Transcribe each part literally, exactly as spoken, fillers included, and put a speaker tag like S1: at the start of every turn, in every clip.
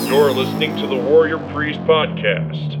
S1: You're listening to the Warrior Priest Podcast.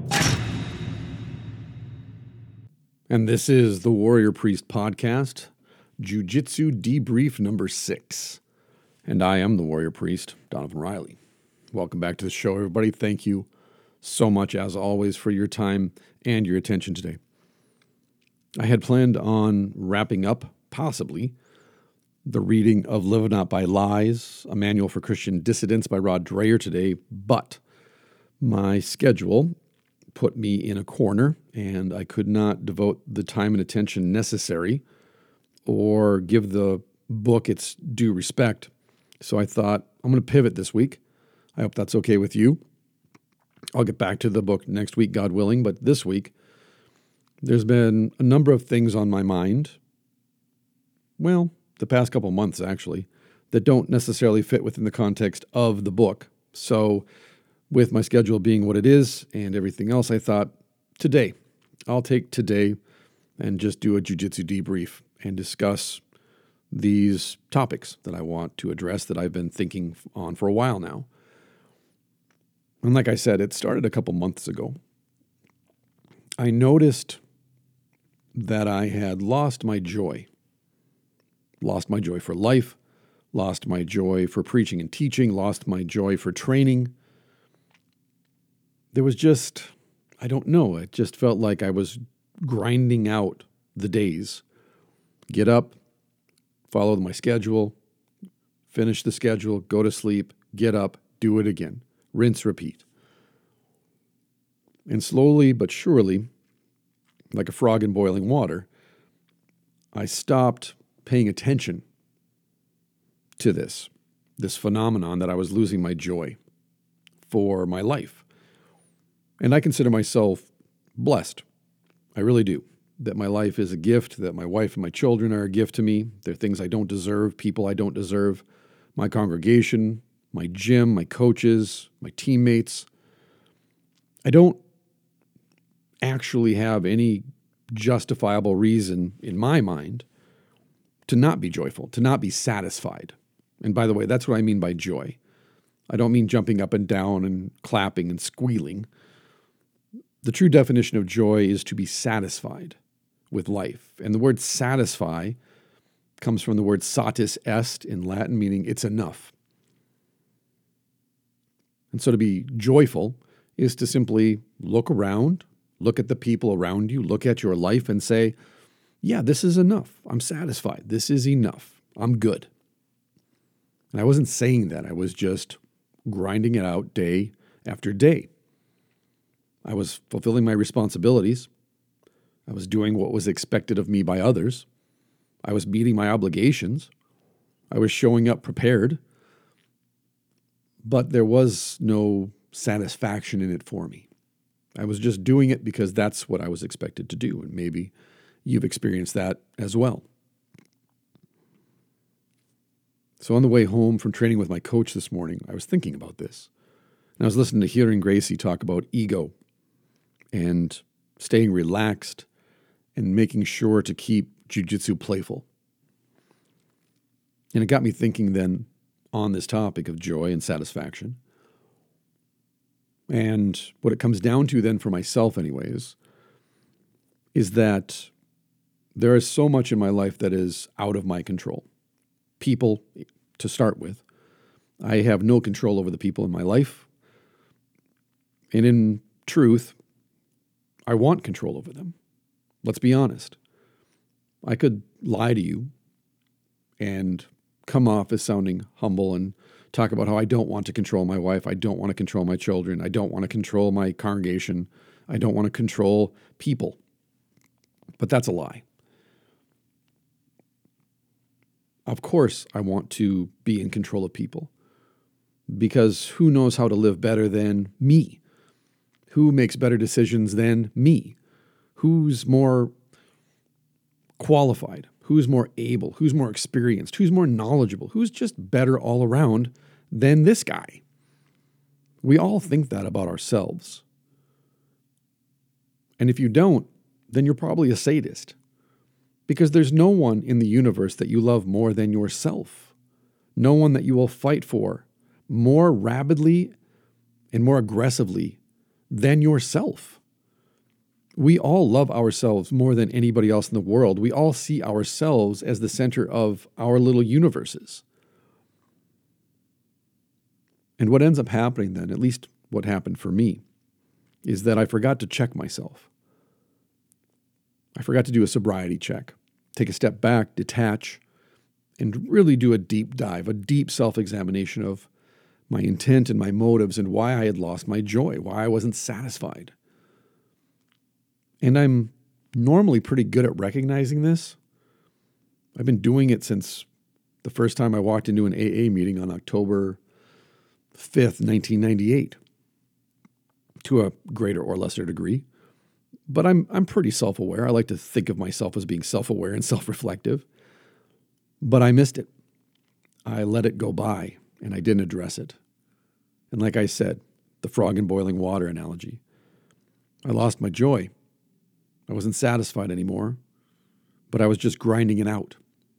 S2: And this is the Warrior Priest Podcast, Jiu-Jitsu Debrief number six. And I am the Warrior Priest, Donovan Riley. Welcome back to the show, everybody. Thank you so much, as always, for your time and your attention today. I had planned on wrapping up, possibly, the reading of Live Not by Lies, a manual for Christian dissidents by Rod Dreher today, but my schedule put me in a corner, and I could not devote the time and attention necessary or give the book its due respect. So I thought, I'm going to pivot this week. I hope that's okay with you. I'll get back to the book next week, God willing, but this week, there's been a number of things on my mind, well, the past couple months actually, that don't necessarily fit within the context of the book. So with my schedule being what it is and everything else, I thought today, I'll take today and just do a jiu-jitsu debrief and discuss these topics that I want to address that I've been thinking on for a while now. And like I said, it started a couple months ago. I noticed that I had lost my joy. Lost my joy for life, lost my joy for preaching and teaching, lost my joy for training. There was just, I don't know, it just felt like I was grinding out the days. Get up, follow my schedule, finish the schedule, go to sleep, get up, do it again. Rinse, repeat. And slowly but surely, like a frog in boiling water, I stopped paying attention to this, this phenomenon that I was losing my joy for my life. And I consider myself blessed. I really do. That my life is a gift, that my wife and my children are a gift to me. They're things I don't deserve, people I don't deserve. My congregation, my gym, my coaches, my teammates. I don't actually have any justifiable reason in my mind to not be joyful, to not be satisfied. And by the way, that's what I mean by joy. I don't mean jumping up and down and clapping and squealing. The true definition of joy is to be satisfied with life. And the word satisfy comes from the word satis est in Latin, meaning it's enough. And so to be joyful is to simply look around, look at the people around you, look at your life and say, yeah, this is enough. I'm satisfied. This is enough. I'm good. And I wasn't saying that. I was just grinding it out day after day. I was fulfilling my responsibilities. I was doing what was expected of me by others. I was meeting my obligations. I was showing up prepared. But there was no satisfaction in it for me. I was just doing it because that's what I was expected to do. And maybe you've experienced that as well. So on the way home from training with my coach this morning, I was thinking about this. And I was listening to Hirin Gracie talk about ego and staying relaxed and making sure to keep jiu-jitsu playful. And it got me thinking then on this topic of joy and satisfaction. And what it comes down to then for myself anyways, is that there is so much in my life that is out of my control. People, to start with. I have no control over the people in my life. And in truth, I want control over them. Let's be honest. I could lie to you and come off as sounding humble and talk about how I don't want to control my wife. I don't want to control my children. I don't want to control my congregation. I don't want to control people. But that's a lie. Of course, I want to be in control of people because who knows how to live better than me? Who makes better decisions than me? Who's more qualified? Who's more able? Who's more experienced? Who's more knowledgeable? Who's just better all around than this guy? We all think that about ourselves. And if you don't, then you're probably a sadist. Because there's no one in the universe that you love more than yourself. No one that you will fight for more rabidly, and more aggressively than yourself. We all love ourselves more than anybody else in the world. We all see ourselves as the center of our little universes. And what ends up happening then, at least what happened for me, is that I forgot to check myself. I forgot to do a sobriety check, take a step back, detach, and really do a deep dive, a deep self-examination of my intent and my motives and why I had lost my joy, why I wasn't satisfied. And I'm normally pretty good at recognizing this. I've been doing it since the first time I walked into an A A meeting on October fifth, nineteen ninety-eight, to a greater or lesser degree. But I'm I'm pretty self-aware. I like to think of myself as being self-aware and self-reflective. But I missed it. I let it go by, and I didn't address it. And like I said, the frog in boiling water analogy. I lost my joy. I wasn't satisfied anymore, but I was just grinding it out.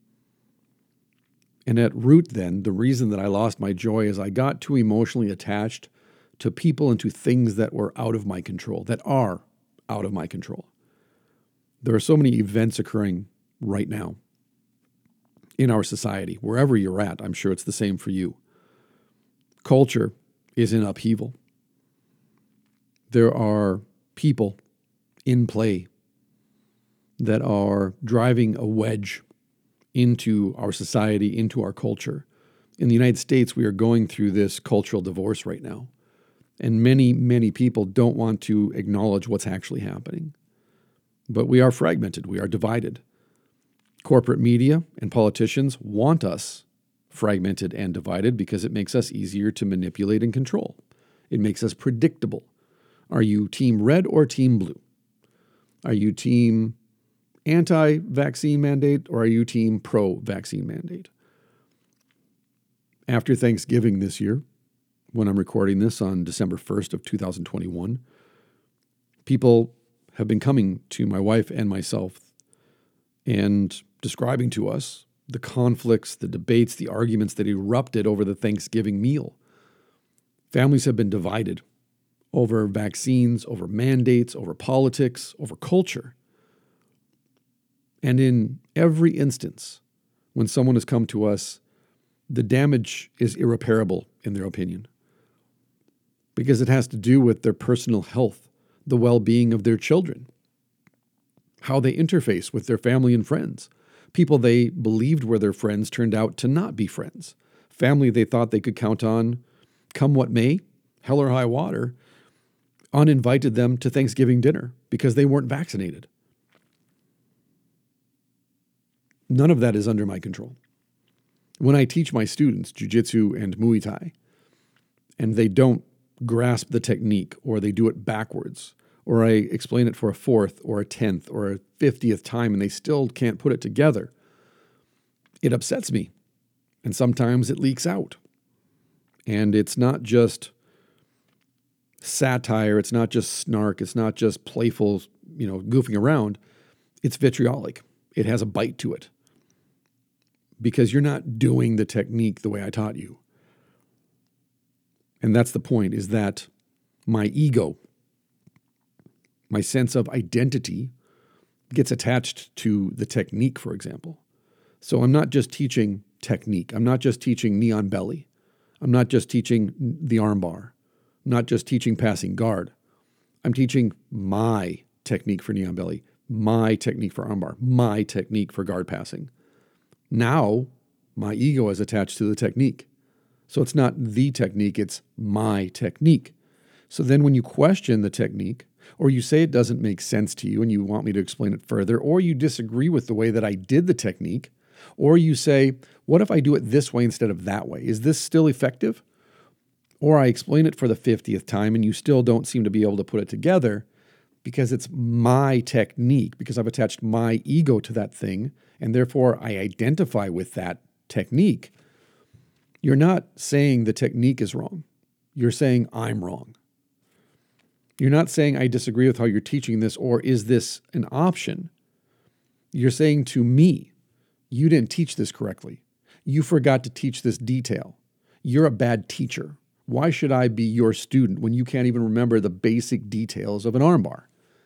S2: And at root then, the reason that I lost my joy is I got too emotionally attached to people and to things that were out of my control, that are out of my control. There are so many events occurring right now in our society, wherever you're at. I'm sure it's the same for you. Culture is in upheaval. There are people in play that are driving a wedge into our society, into our culture. In the United States, we are going through this cultural divorce right now. And many, many people don't want to acknowledge what's actually happening. But we are fragmented. We are divided. Corporate media and politicians want us fragmented and divided because it makes us easier to manipulate and control. It makes us predictable. Are you team red or team blue? Are you team anti-vaccine mandate or are you team pro-vaccine mandate? After Thanksgiving this year, when I'm recording this on December first of two thousand twenty-one, people have been coming to my wife and myself and describing to us the conflicts, the debates, the arguments that erupted over the Thanksgiving meal. Families have been divided over vaccines, over mandates, over politics, over culture. And in every instance, when someone has come to us, the damage is irreparable in their opinion, because it has to do with their personal health, the well-being of their children, how they interface with their family and friends. People they believed were their friends turned out to not be friends. Family they thought they could count on, come what may, hell or high water, uninvited them to Thanksgiving dinner because they weren't vaccinated. None of that is under my control. When I teach my students jiu-jitsu and Muay Thai, and they don't grasp the technique, or they do it backwards, or I explain it for a fourth or a tenth or a fiftieth time and they still can't put it together, it upsets me. And sometimes it leaks out. And it's not just satire, it's not just snark, it's not just playful, you know, goofing around. It's vitriolic. It has a bite to it. Because you're not doing the technique the way I taught you. And that's the point, is that my ego, my sense of identity, gets attached to the technique, for example. So I'm not just teaching technique. I'm not just teaching knee on belly. I'm not just teaching the arm bar. I'm not just teaching passing guard. I'm teaching my technique for knee on belly, my technique for arm bar, my technique for guard passing. Now, my ego is attached to the technique. So it's not the technique, it's my technique. So then when you question the technique, or you say it doesn't make sense to you and you want me to explain it further, or you disagree with the way that I did the technique, or you say, what if I do it this way instead of that way? Is this still effective? Or I explain it for the fiftieth time and you still don't seem to be able to put it together because it's my technique, because I've attached my ego to that thing, and therefore I identify with that technique. You're not saying the technique is wrong. You're saying I'm wrong. You're not saying I disagree with how you're teaching this, or is this an option? You're saying to me, you didn't teach this correctly. You forgot to teach this detail. You're a bad teacher, Why should I be your student when you can't even remember the basic details of an armbar?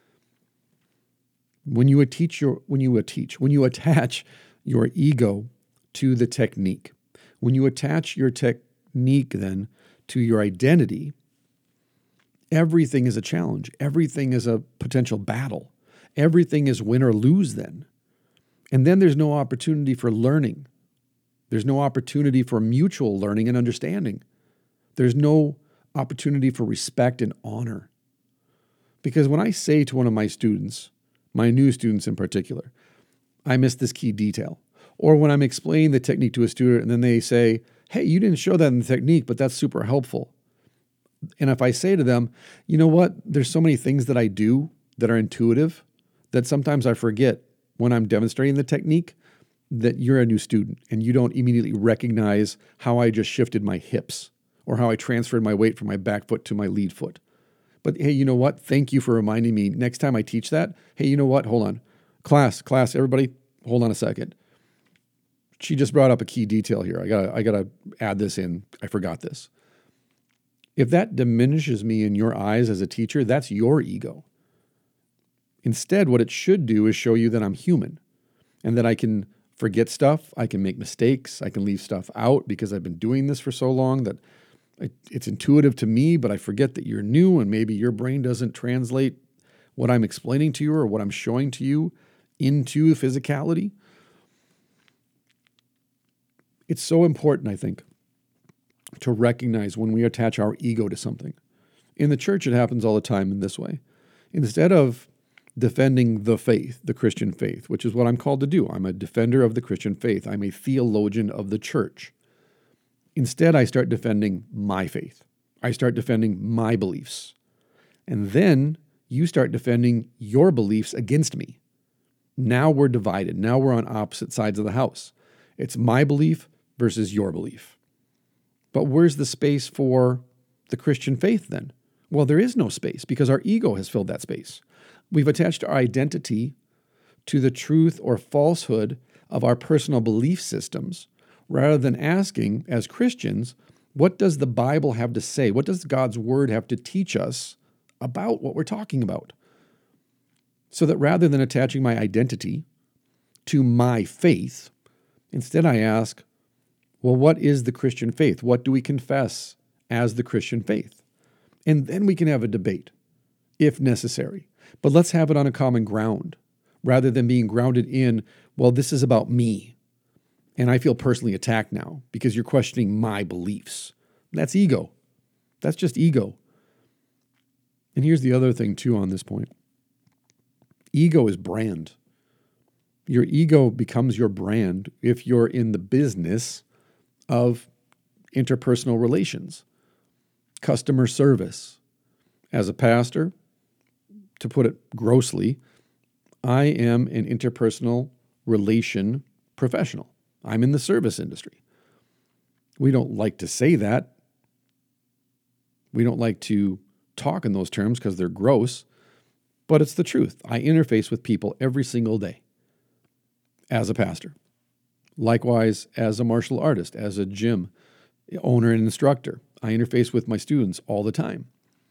S2: When you teach your, when you teach, when you attach your ego to the technique, when you attach your technique then to your identity, everything is a challenge. Everything is a potential battle. Everything is win or lose then. And then there's no opportunity for learning. There's no opportunity for mutual learning and understanding. There's no opportunity for respect and honor. Because when I say to one of my students, my new students in particular, I missed this key detail. Or when I'm explaining the technique to a student and then they say, hey, you didn't show that in the technique, but that's super helpful. And if I say to them, you know what, there's so many things that I do that are intuitive that sometimes I forget when I'm demonstrating the technique that you're a new student and you don't immediately recognize how I just shifted my hips or how I transferred my weight from my back foot to my lead foot. But hey, you know what? Thank you for reminding me. Next time I teach that, hey, you know what? Hold on. Class, class, everybody, hold on a second. She just brought up a key detail here. I gotta, I gotta add this in. I forgot this. If that diminishes me in your eyes as a teacher, that's your ego. Instead, what it should do is show you that I'm human and that I can forget stuff. I can make mistakes. I can leave stuff out because I've been doing this for so long that it's intuitive to me, but I forget that you're new and maybe your brain doesn't translate what I'm explaining to you or what I'm showing to you into physicality. It's so important, I think, to recognize when we attach our ego to something. In the church, it happens all the time in this way. Instead of defending the faith, the Christian faith, which is what I'm called to do, I'm a defender of the Christian faith. I'm a theologian of the church. Instead, I start defending my faith. I start defending my beliefs. And then you start defending your beliefs against me. Now we're divided. Now we're on opposite sides of the house. It's my belief versus your belief. But where's the space for the Christian faith then? Well, there is no space because our ego has filled that space. We've attached our identity to the truth or falsehood of our personal belief systems rather than asking, as Christians, what does the Bible have to say? What does God's word have to teach us about what we're talking about? So that rather than attaching my identity to my faith, instead I ask, well, what is the Christian faith? What do we confess as the Christian faith? And then we can have a debate, if necessary. But let's have it on a common ground, rather than being grounded in, well, this is about me. And I feel personally attacked now because you're questioning my beliefs. That's ego. That's just ego. And here's the other thing, too, on this point. Ego is brand. Your ego becomes your brand if you're in the business of interpersonal relations, customer service. As a pastor, to put it grossly, I am an interpersonal relation professional. I'm in the service industry. We don't like to say that. We don't like to talk in those terms because they're gross, but it's the truth. I interface with people every single day as a pastor. Likewise, as a martial artist, as a gym owner and instructor, I interface with my students all the time.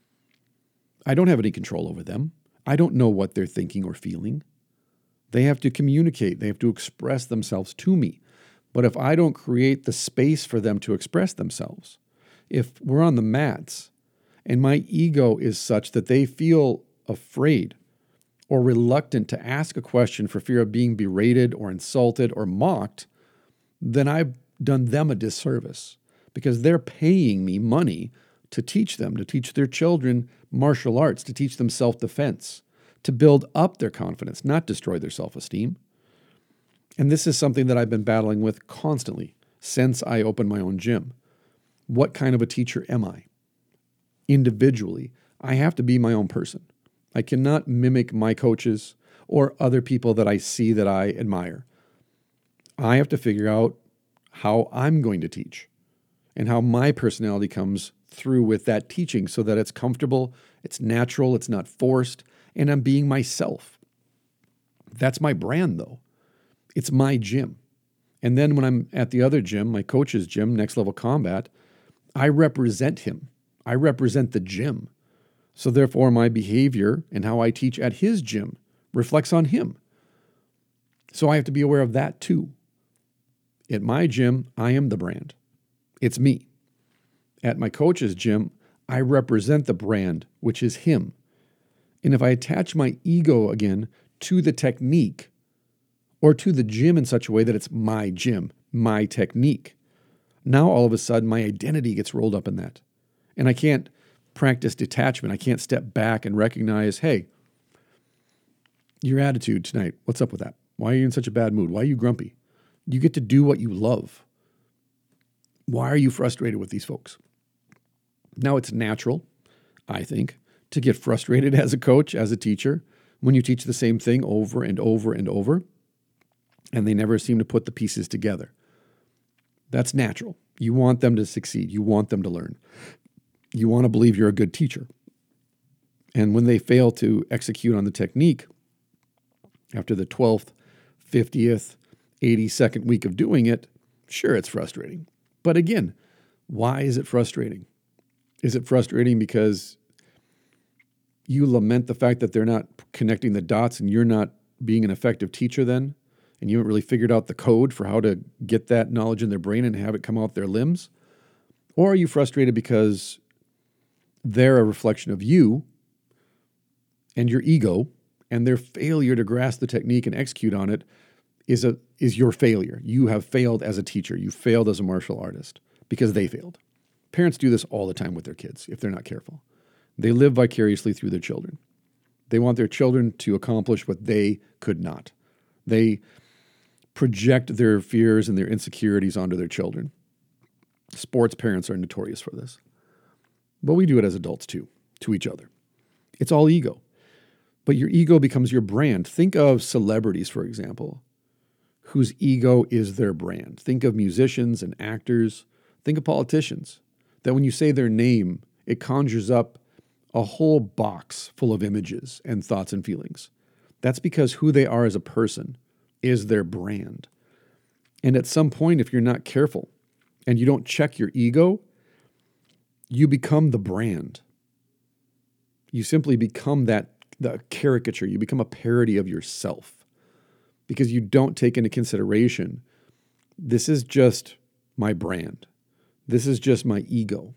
S2: I don't have any control over them. I don't know what they're thinking or feeling. They have to communicate. They have to express themselves to me. But if I don't create the space for them to express themselves, if we're on the mats and my ego is such that they feel afraid or reluctant to ask a question for fear of being berated or insulted or mocked, then I've done them a disservice because they're paying me money to teach them, to teach their children martial arts, to teach them self-defense, to build up their confidence, not destroy their self-esteem. And this is something that I've been battling with constantly since I opened my own gym. What kind of a teacher am I? Individually, I have to be my own person. I cannot mimic my coaches or other people that I see that I admire. I have to figure out how I'm going to teach and how my personality comes through with that teaching so that it's comfortable, it's natural, it's not forced, and I'm being myself. That's my brand, though. It's my gym. And then when I'm at the other gym, my coach's gym, Next Level Combat, I represent him. I represent the gym. So therefore, my behavior and how I teach at his gym reflects on him. So I have to be aware of that too. At my gym, I am the brand. It's me. At my coach's gym, I represent the brand, which is him. And if I attach my ego again to the technique or to the gym in such a way that it's my gym, my technique, now all of a sudden my identity gets rolled up in that. And I can't practice detachment. I can't step back and recognize, hey, your attitude tonight, what's up with that? Why are you in such a bad mood? Why are you grumpy? You get to do what you love. Why are you frustrated with these folks? Now, it's natural, I think, to get frustrated as a coach, as a teacher, when you teach the same thing over and over and over, and they never seem to put the pieces together. That's natural. You want them to succeed. You want them to learn. You want to believe you're a good teacher. And when they fail to execute on the technique after the twelfth, fiftieth, eighty-second week of doing it, sure, it's frustrating. But again, why is it frustrating? Is it frustrating because you lament the fact that they're not connecting the dots and you're not being an effective teacher then? And you haven't really figured out the code for how to get that knowledge in their brain and have it come out their limbs? Or are you frustrated because they're a reflection of you and your ego, and their failure to grasp the technique and execute on it is a is your failure? You have failed as a teacher. You failed as a martial artist because they failed. Parents do this all the time with their kids if they're not careful. They live vicariously through their children. They want their children to accomplish what they could not. They project their fears and their insecurities onto their children. Sports parents are notorious for this. But we do it as adults too, to each other. It's all ego. But your ego becomes your brand. Think of celebrities, for example, whose ego is their brand. Think of musicians and actors. Think of politicians, that when you say their name, it conjures up a whole box full of images and thoughts and feelings. That's because who they are as a person is their brand. And at some point, if you're not careful and you don't check your ego, you become the brand. You simply become that the caricature. You become a parody of yourself because you don't take into consideration, this is just my brand. This is just my ego.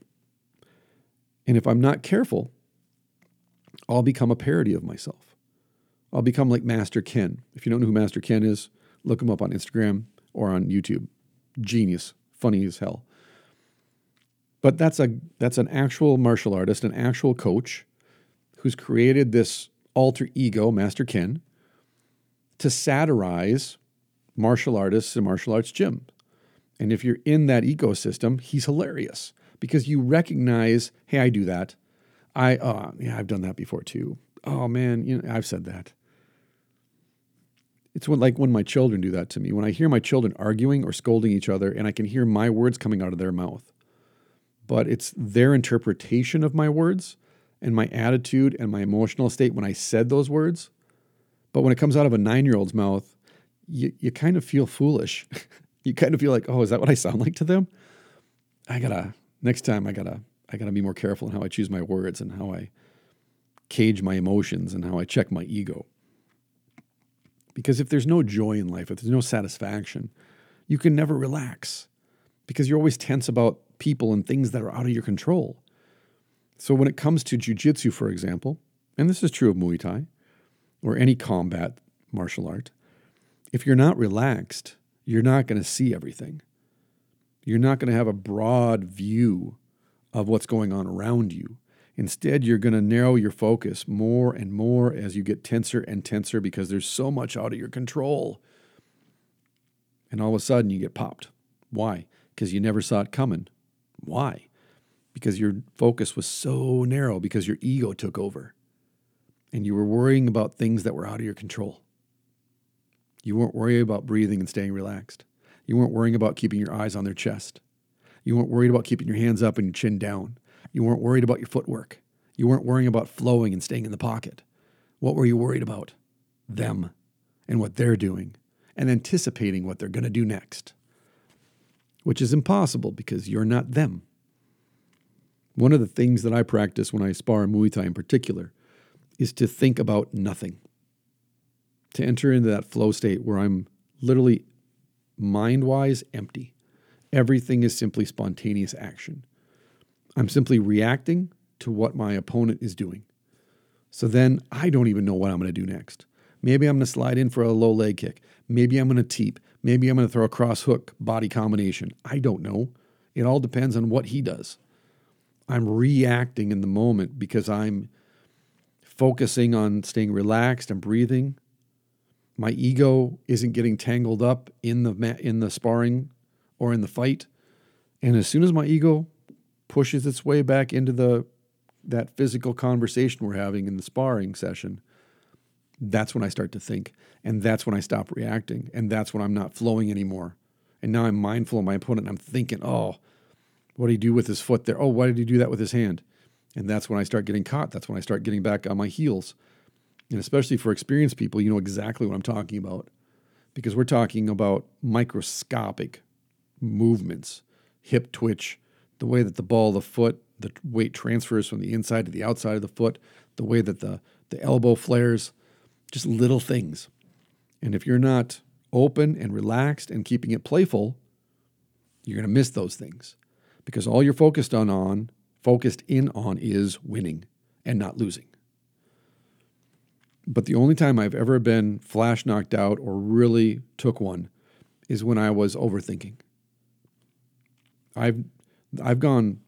S2: And if I'm not careful, I'll become a parody of myself. I'll become like Master Ken. If you don't know who Master Ken is, look him up on Instagram or on YouTube. Genius, funny as hell. But that's a that's an actual martial artist, an actual coach who's created this alter ego, Master Ken, to satirize martial artists and martial arts gyms. And if you're in that ecosystem, he's hilarious because you recognize, hey, I do that. I, uh, yeah, I've done that before too. Oh man, you know, I've said that. It's when, like when my children do that to me. When I hear my children arguing or scolding each other and I can hear my words coming out of their mouth, but it's their interpretation of my words and my attitude and my emotional state when I said those words. But when it comes out of a nine-year-old's mouth, you, you kind of feel foolish. You kind of feel like, oh, is that what I sound like to them? I gotta, next time I gotta, I gotta be more careful in how I choose my words and how I cage my emotions and how I check my ego. Because if there's no joy in life, if there's no satisfaction, you can never relax because you're always tense about people and things that are out of your control. So when it comes to jiu-jitsu, for example, and this is true of Muay Thai or any combat martial art, if you're not relaxed, you're not going to see everything. You're not going to have a broad view of what's going on around you. Instead, you're going to narrow your focus more and more as you get tenser and tenser because there's so much out of your control. And all of a sudden, you get popped. Why? Because you never saw it coming. Why? Because your focus was so narrow because your ego took over. And you were worrying about things that were out of your control. You weren't worrying about breathing and staying relaxed. You weren't worrying about keeping your eyes on their chest. You weren't worried about keeping your hands up and your chin down. You weren't worried about your footwork. You weren't worrying about flowing and staying in the pocket. What were you worried about? Them and what they're doing and anticipating what they're going to do next, which is impossible because you're not them. One of the things that I practice when I spar Muay Thai in particular is to think about nothing, to enter into that flow state where I'm literally mind-wise empty. Everything is simply spontaneous action. I'm simply reacting to what my opponent is doing. So then I don't even know what I'm going to do next. Maybe I'm going to slide in for a low leg kick. Maybe I'm going to teep. Maybe I'm going to throw a cross hook body combination. I don't know. It all depends on what he does. I'm reacting in the moment because I'm focusing on staying relaxed and breathing. My ego isn't getting tangled up in the ma- in the sparring or in the fight. And as soon as my ego pushes its way back into the that physical conversation we're having in the sparring session, that's when I start to think. And that's when I stop reacting. And that's when I'm not flowing anymore. And now I'm mindful of my opponent. And I'm thinking, oh, what did he do with his foot there? Oh, why did he do that with his hand? And that's when I start getting caught. That's when I start getting back on my heels. And especially for experienced people, you know exactly what I'm talking about. Because we're talking about microscopic movements, hip twitch, the way that the ball of the foot, the weight transfers from the inside to the outside of the foot, the way that the, the elbow flares, just little things. And if you're not open and relaxed and keeping it playful, you're going to miss those things. Because all you're focused on, on, focused in on is winning and not losing. But the only time I've ever been flash knocked out or really took one is when I was overthinking. I've I've gone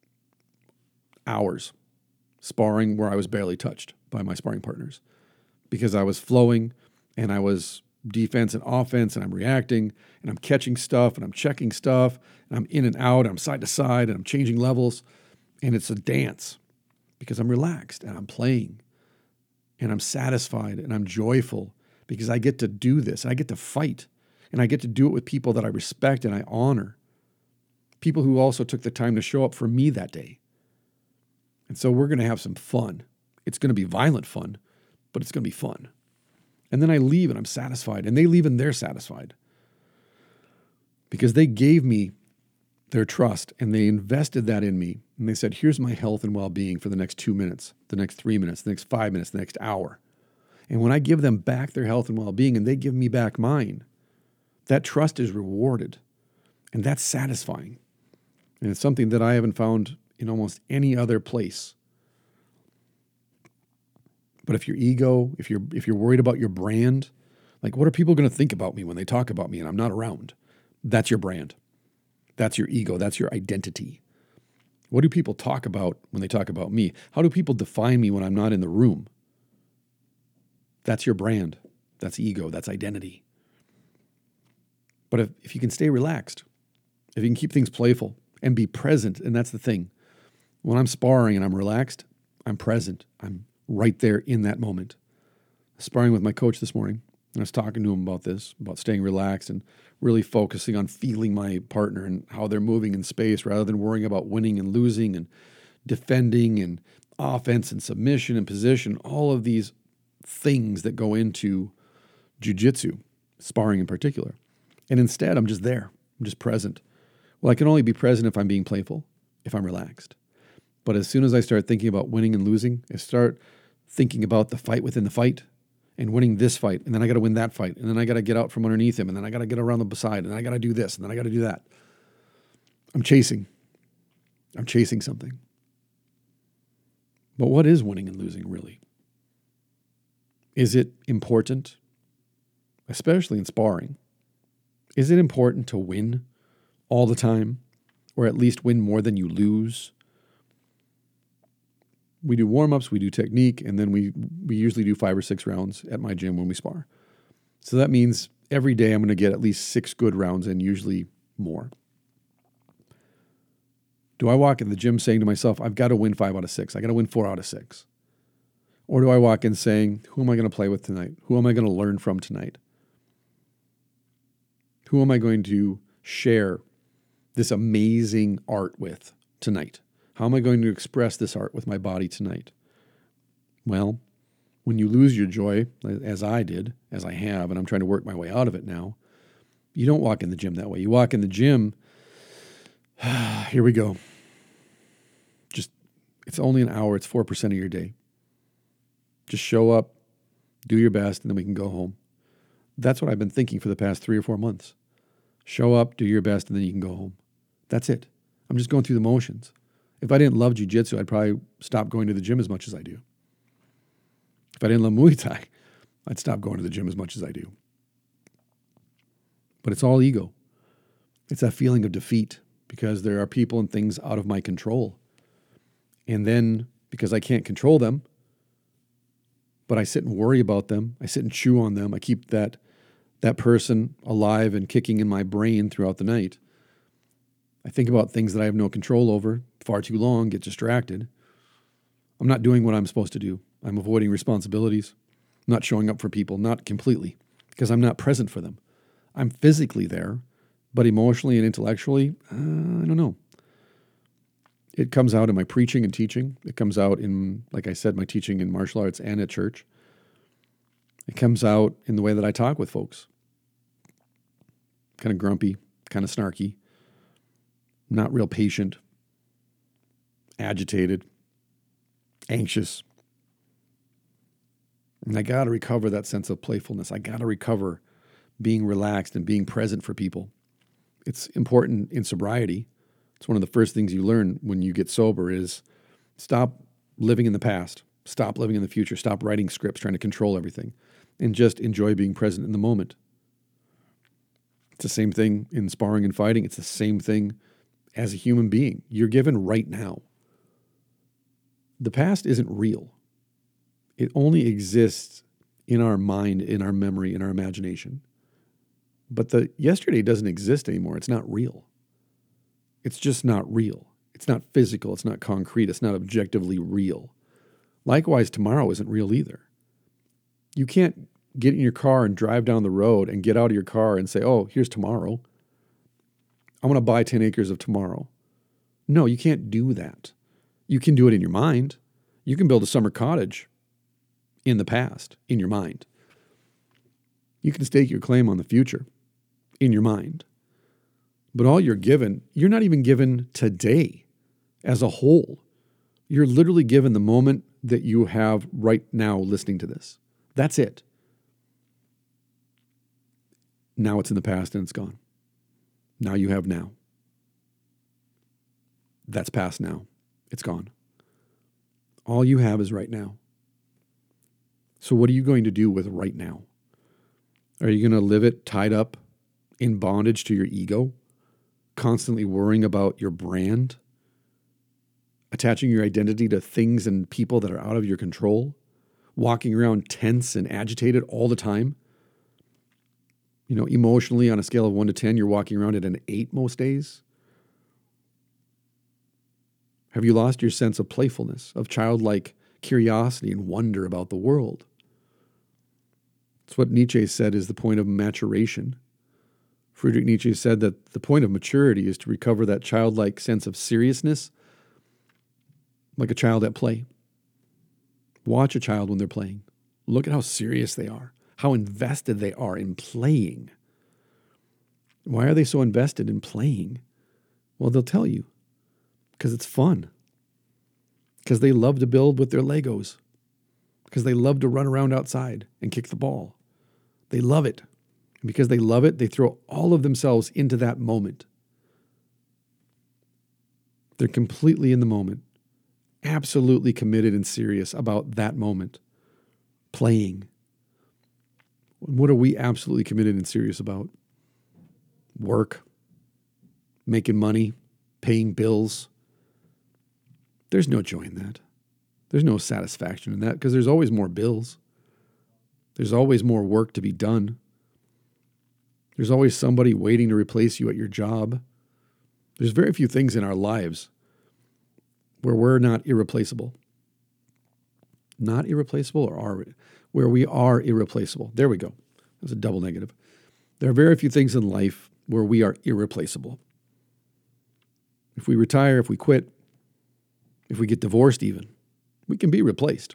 S2: hours sparring where I was barely touched by my sparring partners because I was flowing and I was defense and offense and I'm reacting and I'm catching stuff and I'm checking stuff and I'm in and out, and I'm side to side and I'm changing levels, and it's a dance because I'm relaxed and I'm playing and I'm satisfied and I'm joyful because I get to do this. I get to fight and I get to do it with people that I respect and I honor. People who also took the time to show up for me that day. And so we're going to have some fun. It's going to be violent fun, but it's going to be fun. And then I leave and I'm satisfied, and they leave and they're satisfied because they gave me their trust and they invested that in me. And they said, here's my health and well-being for the next two minutes, the next three minutes, the next five minutes, the next hour. And when I give them back their health and well-being and they give me back mine, that trust is rewarded. And that's satisfying. And it's something that I haven't found in almost any other place. But if your ego, if you're if you're worried about your brand, like what are people going to think about me when they talk about me and I'm not around? That's your brand. That's your ego. That's your identity. What do people talk about when they talk about me? How do people define me when I'm not in the room? That's your brand. That's ego. That's identity. But if, if you can stay relaxed, if you can keep things playful and be present, and that's the thing. When I'm sparring and I'm relaxed, I'm present. I'm right there in that moment. Sparring with my coach this morning, and I was talking to him about this, about staying relaxed and really focusing on feeling my partner and how they're moving in space rather than worrying about winning and losing and defending and offense and submission and position, all of these things that go into jiu-jitsu, sparring in particular. And instead, I'm just there. I'm just present. Well, I can only be present if I'm being playful, if I'm relaxed. But as soon as I start thinking about winning and losing, I start thinking about the fight within the fight and winning this fight. And then I got to win that fight. And then I got to get out from underneath him. And then I got to get around the side. And then I got to do this. And then I got to do that. I'm chasing. I'm chasing something. But what is winning and losing really? Is it important? Especially in sparring. Is it important to win all the time? Or at least win more than you lose? We do warm-ups, we do technique, and then we, we usually do five or six rounds at my gym when we spar. So that means every day I'm going to get at least six good rounds and usually more. Do I walk in the gym saying to myself, I've got to win five out of six. I got to win four out of six. Or do I walk in saying, who am I going to play with tonight? Who am I going to learn from tonight? Who am I going to share this amazing art with tonight? How am I going to express this art with my body tonight? Well, when you lose your joy, as I did, as I have, and I'm trying to work my way out of it now, you don't walk in the gym that way. You walk in the gym, here we go. It's only an hour. It's four percent of your day. Just show up, do your best, and then we can go home. That's what I've been thinking for the past three or four months. Show up, do your best, and then you can go home. That's it. I'm just going through the motions. If I didn't love jiu-jitsu, I'd probably stop going to the gym as much as I do. If I didn't love Muay Thai, I'd stop going to the gym as much as I do. But it's all ego. It's that feeling of defeat because there are people and things out of my control. And then because I can't control them, but I sit and worry about them, I sit and chew on them, I keep that that person alive and kicking in my brain throughout the night. I think about things that I have no control over far too long, get distracted. I'm not doing what I'm supposed to do. I'm avoiding responsibilities, not showing up for people, not completely, because I'm not present for them. I'm physically there, but emotionally and intellectually, uh, I don't know. It comes out in my preaching and teaching. It comes out in, like I said, my teaching in martial arts and at church. It comes out in the way that I talk with folks. Kind of grumpy, kind of snarky, not real patient, agitated, anxious. And I got to recover that sense of playfulness. I got to recover being relaxed and being present for people. It's important in sobriety. It's one of the first things you learn when you get sober is stop living in the past, stop living in the future, stop writing scripts, trying to control everything, and just enjoy being present in the moment. It's the same thing in sparring and fighting. It's the same thing as a human being. You're given right now. The past isn't real. It only exists in our mind, in our memory, in our imagination. But the yesterday doesn't exist anymore. It's not real. It's just not real. It's not physical. It's not concrete. It's not objectively real. Likewise, tomorrow isn't real either. You can't get in your car and drive down the road and get out of your car and say, oh, here's tomorrow. I want to buy ten acres of tomorrow. No, you can't do that. You can do it in your mind. You can build a summer cottage in the past, in your mind. You can stake your claim on the future in your mind. But all you're given, you're not even given today as a whole. You're literally given the moment that you have right now listening to this. That's it. Now it's in the past and it's gone. Now you have now. That's past now. It's gone. All you have is right now. So what are you going to do with right now? Are you going to live it tied up in bondage to your ego? Constantly worrying about your brand? Attaching your identity to things and people that are out of your control? Walking around tense and agitated all the time? You know, emotionally on a scale of one to ten, you're walking around at an eight most days? Have you lost your sense of playfulness, of childlike curiosity and wonder about the world? It's what Nietzsche said is the point of maturation. Friedrich Nietzsche said that the point of maturity is to recover that childlike sense of seriousness, like a child at play. Watch a child when they're playing. Look at how serious they are, how invested they are in playing. Why are they so invested in playing? Well, they'll tell you. Because it's fun. Because they love to build with their Legos. Because they love to run around outside and kick the ball. They love it. And because they love it, they throw all of themselves into that moment. They're completely in the moment. Absolutely committed and serious about that moment. Playing. What are we absolutely committed and serious about? Work. Making money. Paying bills. There's no joy in that. There's no satisfaction in that because there's always more bills. There's always more work to be done. There's always somebody waiting to replace you at your job. There's very few things in our lives where we're not irreplaceable. Not irreplaceable or are we? Where we are irreplaceable. There we go. That's a double negative. There are very few things in life where we are irreplaceable. If we retire, if we quit, if we get divorced even, we can be replaced.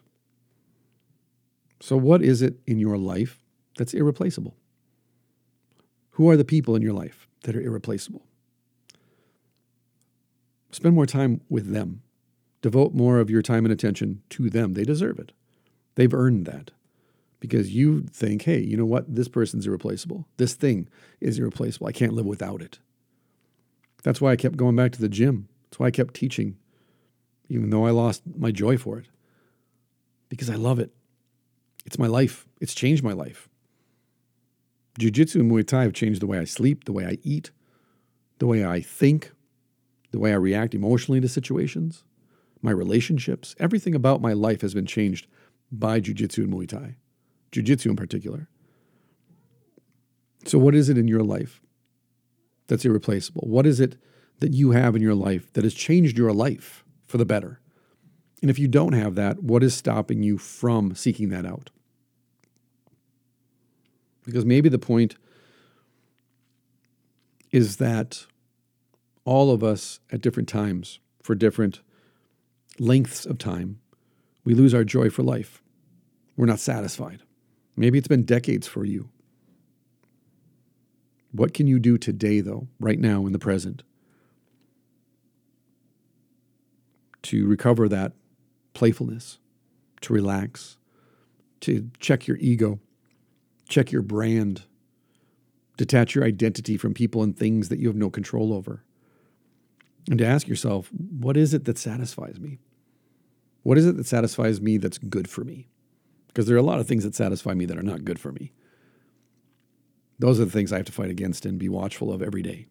S2: So what is it in your life that's irreplaceable? Who are the people in your life that are irreplaceable? Spend more time with them. Devote more of your time and attention to them. They deserve it. They've earned that because you think, hey, you know what? This person's irreplaceable. This thing is irreplaceable. I can't live without it. That's why I kept going back to the gym. That's why I kept teaching, even though I lost my joy for it, because I love it. It's my life. It's changed my life. Jiu-Jitsu and Muay Thai have changed the way I sleep, the way I eat, the way I think, the way I react emotionally to situations, my relationships. Everything about my life has been changed by Jiu-Jitsu and Muay Thai, Jiu-Jitsu in particular. So what is it in your life that's irreplaceable? What is it that you have in your life that has changed your life for the better? And if you don't have that, what is stopping you from seeking that out? Because maybe the point is that all of us at different times, for different lengths of time, we lose our joy for life. We're not satisfied. Maybe it's been decades for you. What can you do today, though, right now in the present, to recover that playfulness, to relax, to check your ego, check your brand, detach your identity from people and things that you have no control over, and to ask yourself, what is it that satisfies me? What is it that satisfies me that's good for me? Because there are a lot of things that satisfy me that are not good for me. Those are the things I have to fight against and be watchful of every day.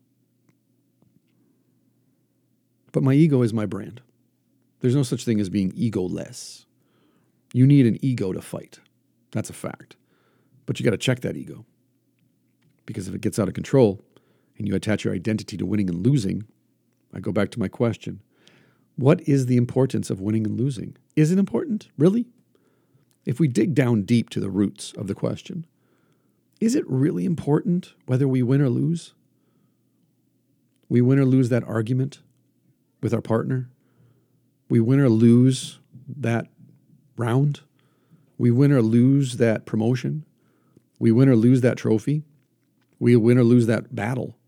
S2: But my ego is my brand. There's no such thing as being egoless. You need an ego to fight. That's a fact. But you got to check that ego. Because if it gets out of control and you attach your identity to winning and losing, I go back to my question. What is the importance of winning and losing? Is it important? Really? If we dig down deep to the roots of the question, is it really important whether we win or lose? We win or lose that argument with our partner? We win or lose that round? We win or lose that promotion? We win or lose that trophy? We win or lose that battle?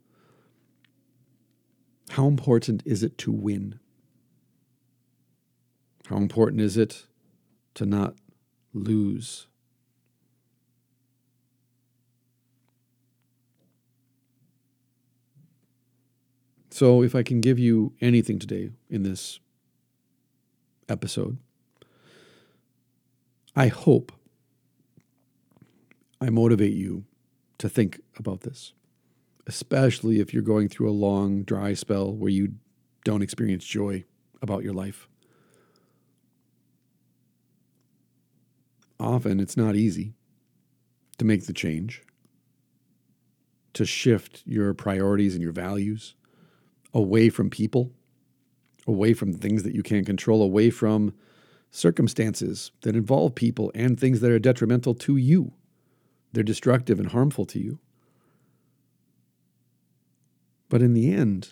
S2: How important is it to win? How important is it to not lose? So if I can give you anything today in this episode, I hope I motivate you to think about this, especially if you're going through a long, dry spell where you don't experience joy about your life. Often it's not easy to make the change, to shift your priorities and your values away from people, away from things that you can't control, away from circumstances that involve people and things that are detrimental to you. They're destructive and harmful to you. But in the end,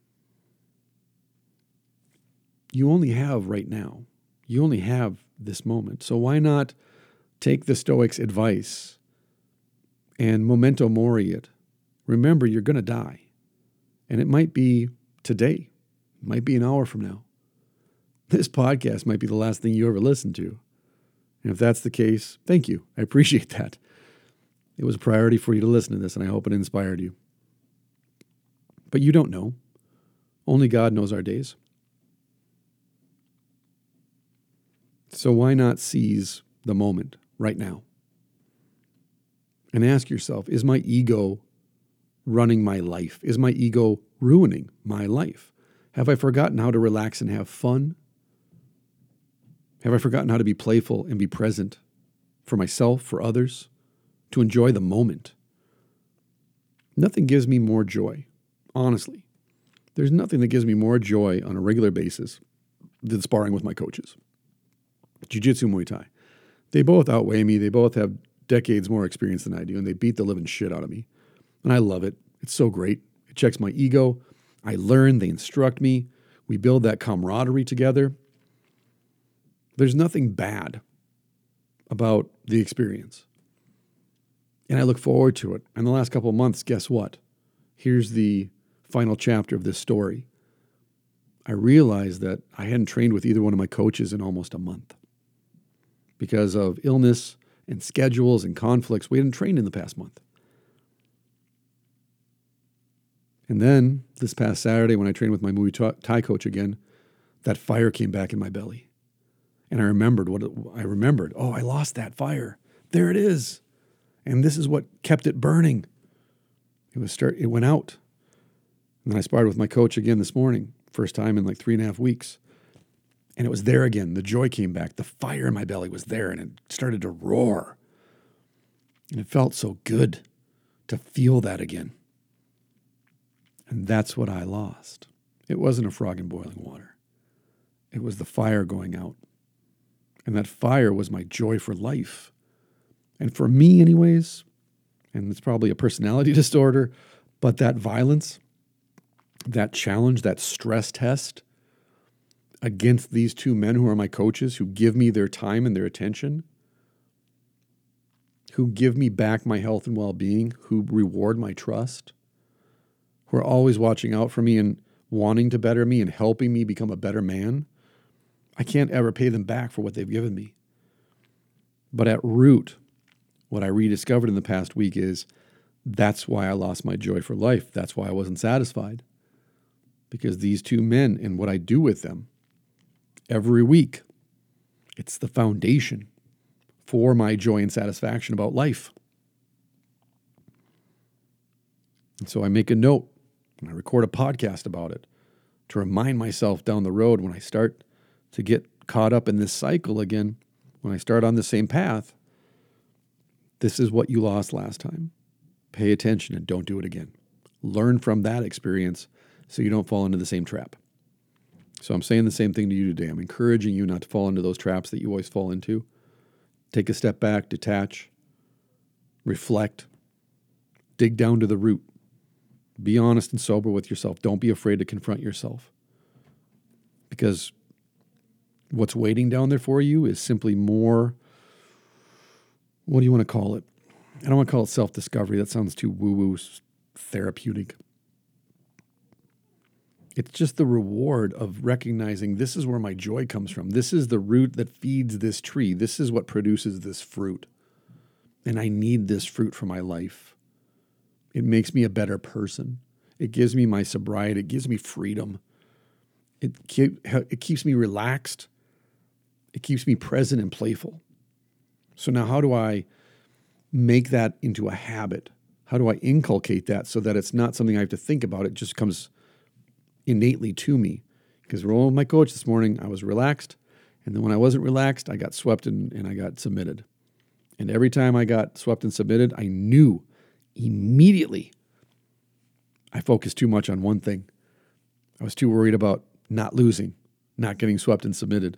S2: you only have right now. You only have this moment. So why not take the Stoics' advice and memento mori it? Remember, you're going to die. And it might be today. It might be an hour from now. This podcast might be the last thing you ever listen to. And if that's the case, thank you. I appreciate that. It was a priority for you to listen to this, and I hope it inspired you. But you don't know. Only God knows our days. So why not seize the moment right now? And ask yourself, is my ego running my life? Is my ego ruining my life? Have I forgotten how to relax and have fun? Have I forgotten how to be playful and be present for myself, for others, to enjoy the moment? Nothing gives me more joy, honestly. There's nothing that gives me more joy on a regular basis than sparring with my coaches. Jiu-Jitsu, Muay Thai. They both outweigh me. They both have decades more experience than I do, and they beat the living shit out of me. And I love it. It's so great. It checks my ego. I learn. They instruct me. We build that camaraderie together. There's nothing bad about the experience. And I look forward to it. And the last couple of months, guess what? Here's the final chapter of this story. I realized that I hadn't trained with either one of my coaches in almost a month. Because of illness and schedules and conflicts, we hadn't trained in the past month. And then this past Saturday, when I trained with my Muay Thai coach again, that fire came back in my belly. And I remembered what it, I remembered. Oh, I lost that fire. There it is. And this is what kept it burning. It was start. It went out. And then I sparred with my coach again this morning, first time in like three and a half weeks. And it was there again. The joy came back. The fire in my belly was there, and it started to roar. And it felt so good to feel that again. And that's what I lost. It wasn't a frog in boiling water. It was the fire going out. And that fire was my joy for life. And for me anyways, and it's probably a personality disorder, but that violence, that challenge, that stress test against these two men who are my coaches, who give me their time and their attention, who give me back my health and well-being, who reward my trust, who are always watching out for me and wanting to better me and helping me become a better man, I can't ever pay them back for what they've given me. But at root, what I rediscovered in the past week is that's why I lost my joy for life. That's why I wasn't satisfied. Because these two men and what I do with them every week, it's the foundation for my joy and satisfaction about life. And so I make a note and I record a podcast about it to remind myself down the road when I start to get caught up in this cycle again, when I start on the same path, this is what you lost last time. Pay attention and don't do it again. Learn from that experience so you don't fall into the same trap. So I'm saying the same thing to you today. I'm encouraging you not to fall into those traps that you always fall into. Take a step back, detach, reflect, dig down to the root. Be honest and sober with yourself. Don't be afraid to confront yourself. Because what's waiting down there for you is simply more, what do you want to call it? I don't want to call it self-discovery. That sounds too woo-woo therapeutic. It's just the reward of recognizing this is where my joy comes from. This is the root that feeds this tree. This is what produces this fruit. And I need this fruit for my life. It makes me a better person. It gives me my sobriety. It gives me freedom. It, keep, it keeps me relaxed. It keeps me present and playful. So now how do I make that into a habit? How do I inculcate that so that it's not something I have to think about? It just comes innately to me. Because rolling with my coach this morning, I was relaxed. And then when I wasn't relaxed, I got swept and, and I got submitted. And every time I got swept and submitted, I knew immediately I focused too much on one thing. I was too worried about not losing, not getting swept and submitted.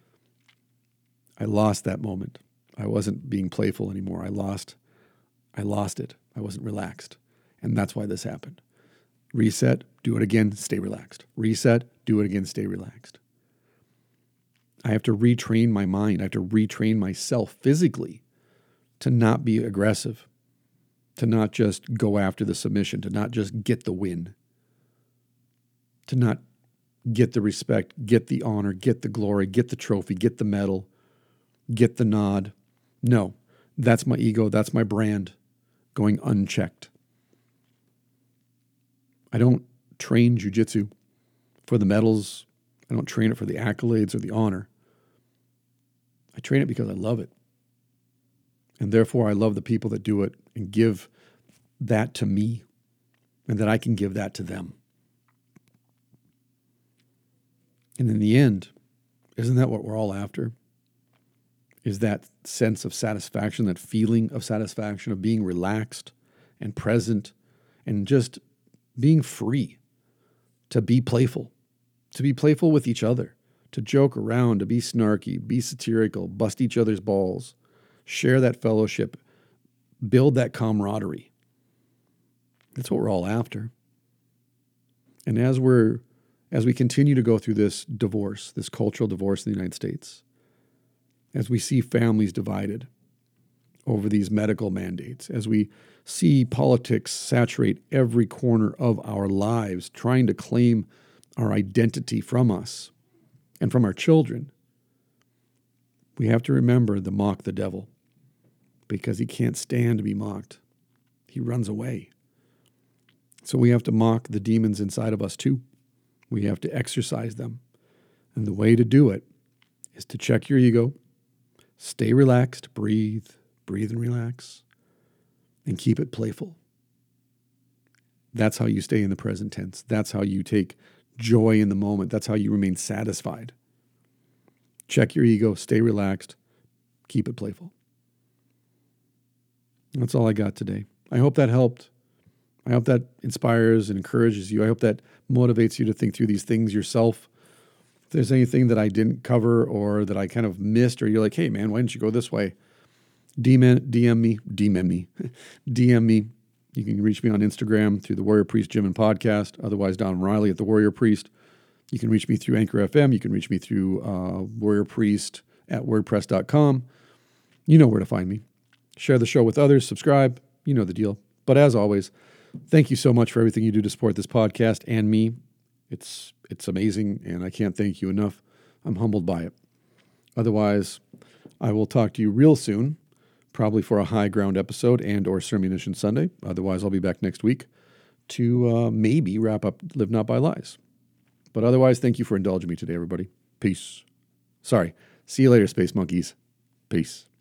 S2: I lost that moment. I wasn't being playful anymore. I lost, I lost it. I wasn't relaxed. And that's why this happened. Reset, do it again, stay relaxed. Reset, do it again, stay relaxed. I have to retrain my mind. I have to retrain myself physically to not be aggressive, to not just go after the submission, to not just get the win, to not get the respect, get the honor, get the glory, get the trophy, get the medal, get the nod. No, that's my ego, that's my brand going unchecked. I don't train jiu-jitsu for the medals. I don't train it for the accolades or the honor. I train it because I love it. And therefore, I love the people that do it and give that to me and that I can give that to them. And in the end, isn't that what we're all after? Is that sense of satisfaction, that feeling of satisfaction, of being relaxed and present and just being free to be playful, to be playful with each other, to joke around, to be snarky, be satirical, bust each other's balls, share that fellowship, build that camaraderie. That's what we're all after. And as we're, as we continue to go through this divorce, this cultural divorce in the United States, as we see families divided over these medical mandates, as we see politics saturate every corner of our lives, trying to claim our identity from us and from our children, we have to remember to mock the devil, because he can't stand to be mocked. He runs away. So we have to mock the demons inside of us too. We have to exercise them. And the way to do it is to check your ego, stay relaxed, breathe, breathe and relax, and keep it playful. That's how you stay in the present tense. That's how you take joy in the moment. That's how you remain satisfied. Check your ego, stay relaxed, keep it playful. That's all I got today. I hope that helped. I hope that inspires and encourages you. I hope that motivates you to think through these things yourself. If there's anything that I didn't cover or that I kind of missed, or you're like, hey, man, why didn't you go this way? D M, D M me, D M me, D M me. You can reach me on Instagram through the Warrior Priest Gym and Podcast, otherwise Don Riley at the Warrior Priest. You can reach me through Anchor F M. You can reach me through uh, Warrior Priest at wordpress dot com. You know where to find me. Share the show with others. Subscribe. You know the deal. But as always, thank you so much for everything you do to support this podcast and me. It's it's amazing, and I can't thank you enough. I'm humbled by it. Otherwise, I will talk to you real soon, probably for a High Ground episode and or Sermonition Sunday. Otherwise, I'll be back next week to uh, maybe wrap up Live Not by Lies. But otherwise, thank you for indulging me today, everybody. Peace. Sorry. See you later, Space Monkeys. Peace.